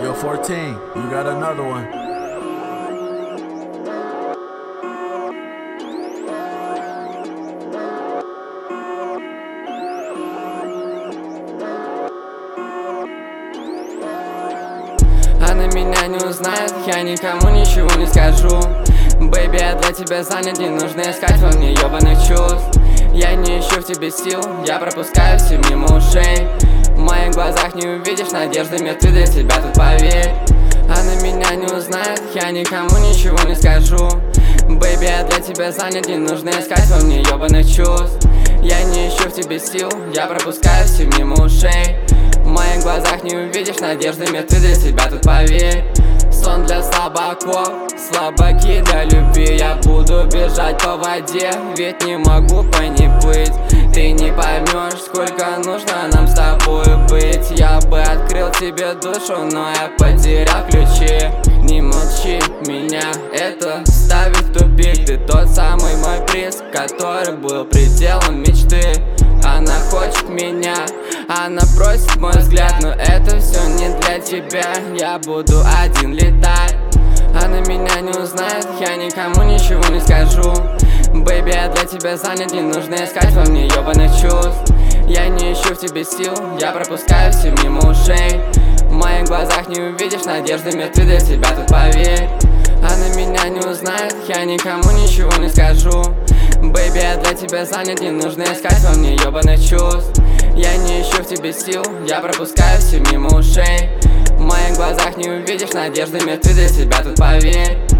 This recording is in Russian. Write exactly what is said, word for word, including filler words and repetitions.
Yo, fourteen, you got another one. Она меня не узнает, я никому ничего не скажу. Бэйби, я для тебя занят, не нужно искать во мне ёбаных чувств. Я не ищу в тебе сил, я пропускаю все мимо ушей. В моих глазах не увидишь надежды, мир, ты для тебя тут поверь. Она меня не узнает, я никому ничего не скажу. Бэйби, я для тебя занят, не нужно искать во мне ёбаных чувств. Я не ищу в тебе сил, я пропускаю все мимо ушей. В моих глазах не увидишь надежды, мир, ты для тебя тут поверь. Сон для слабаков, слабаки для любви. Я буду бежать по воде, ведь не могу по ней плыть. Ты не поймешь, сколько нужно нам с тобой быть. Я бы открыл тебе душу, но я потерял ключи. Не молчи, меня это ставит в тупик. Ты тот самый мой приз, который был пределом мечты. Она хочет меня, она просит мой взгляд, но это все не для тебя. Я буду один летать. Она меня не узнает, я никому ничего не скажу. Бэйби, я для тебя занят, не нужно искать во мне ёбаных чувств. Я не ищу в тебе сил, я пропускаю все мимо ушей. В моих глазах не увидишь надежды, мир, ты для тебя тут поверь. Она меня не узнает, я никому ничего не скажу. Бэйби, я для тебя занят, не нужно искать во мне ёбаных чувств. Я не ищу в тебе сил, я пропускаю все мимо ушей. В моих глазах не увидишь надежды, мир, ты для себя тут поверь.